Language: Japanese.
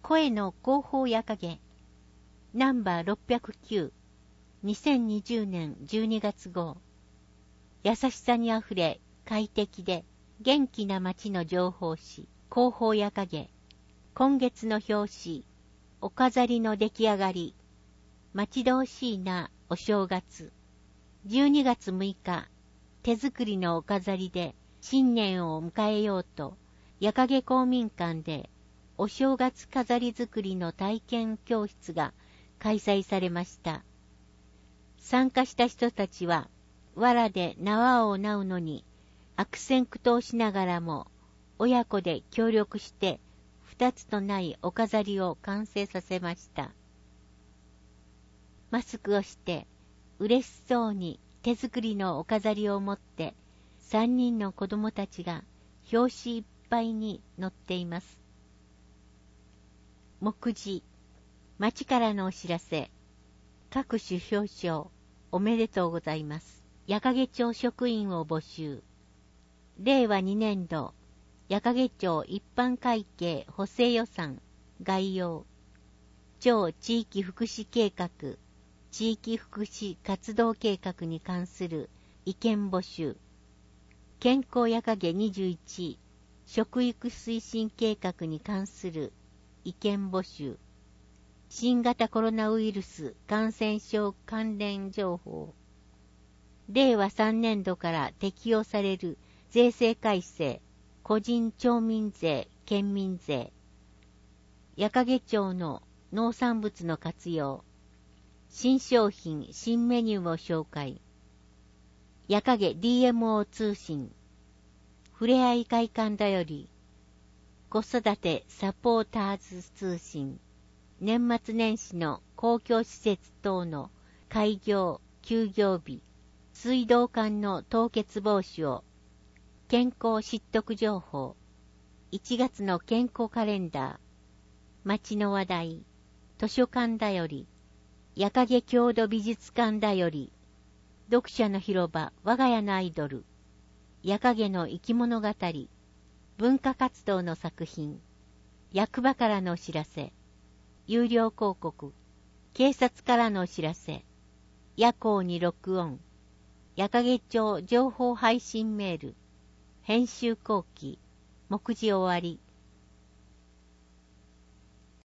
声の広報夜影ナンバー609 2020年12月号。優しさにあふれ快適で元気な街の情報誌広報夜影。今月の表紙お飾りの出来上がり。待ち遠しいなお正月。12月6日手作りのお飾りで新年を迎えようと夜影公民館でお正月飾り作りの体験教室が開催されました。参加した人たちは藁で縄を藁うのに悪戦苦闘しながらも親子で協力して二つとないお飾りを完成させました。マスクをして嬉しそうに手作りのお飾りを持って3人の子供たちが表紙いっぱいに載っています。目次、町からのお知らせ。各種表彰おめでとうございます。夜影町職員を募集。令和2年度夜影町一般会計補正予算概要。町地域福祉計画地域福祉活動計画に関する意見募集。健康夜影21食育推進計画に関する意見募集。新型コロナウイルス感染症関連情報。令和3年度から適用される税制改正、個人町民税、県民税。夜影町の農産物の活用。新商品、新メニューを紹介。夜影 DMO 通信。ふれあい会館だより。子育てサポーターズ通信。年末年始の公共施設等の開業、休業日。水道管の凍結防止を。健康知得情報。1月の健康カレンダー。街の話題。図書館だより。夜影郷土美術館だより。読者の広場我が家のアイドル。夜影の生き物語。文化活動の作品。役場からのお知らせ。有料広告。警察からのお知らせ。夜行に録音。夜影町情報配信メール。編集後期。目次終わり。